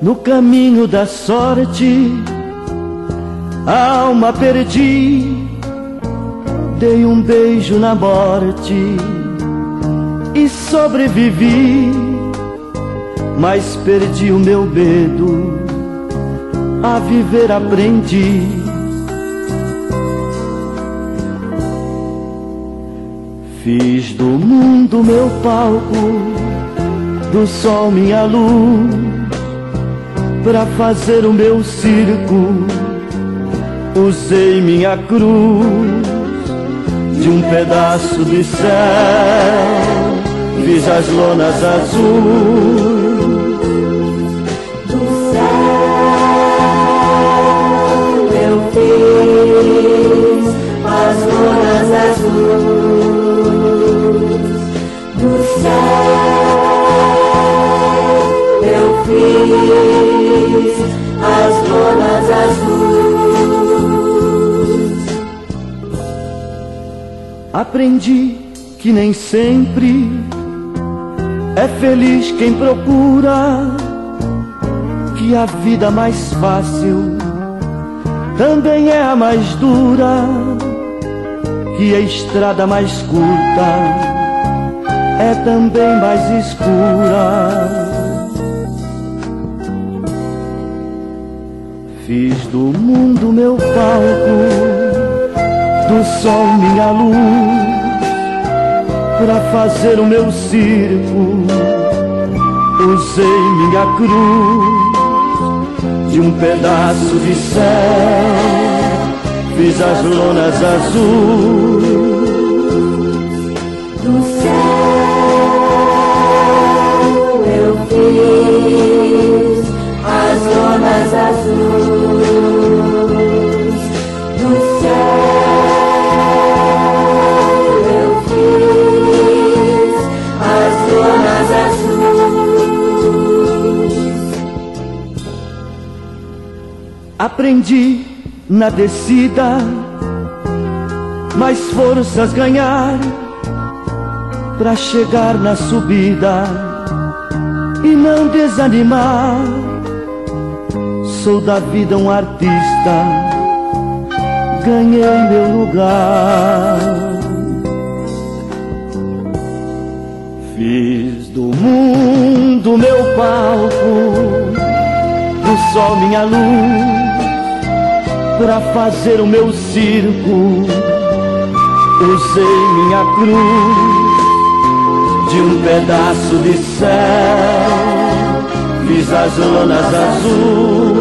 No caminho da sorte, alma perdi, dei um beijo na morte e sobrevivi, mas perdi o meu medo, a viver aprendi. Fiz do mundo meu palco, do sol minha luz, pra fazer o meu circo. Usei minha cruz de um pedaço de céu, fiz as lonas azuis. Do céu eu fiz as lonas azuis. Do céu eu fiz as lonas azuis. Aprendi que nem sempre é feliz quem procura, que a vida mais fácil também é a mais dura, que a estrada mais curta é também mais escura. Fiz do mundo meu palco, do sol minha luz, pra fazer o meu circo. Usei minha cruz de um pedaço de céu, fiz as lonas azuis. Do céu eu fiz as lonas azuis. Do céu eu fiz as lonas azuis. Aprendi na descida mais forças ganhar, pra chegar na subida e não desanimar. Sou da vida um artista, ganhei meu lugar. Fiz do mundo meu palco, do sol minha luz, pra fazer o meu circo. Usei minha cruz de um pedaço de céu, fiz as lonas azuis.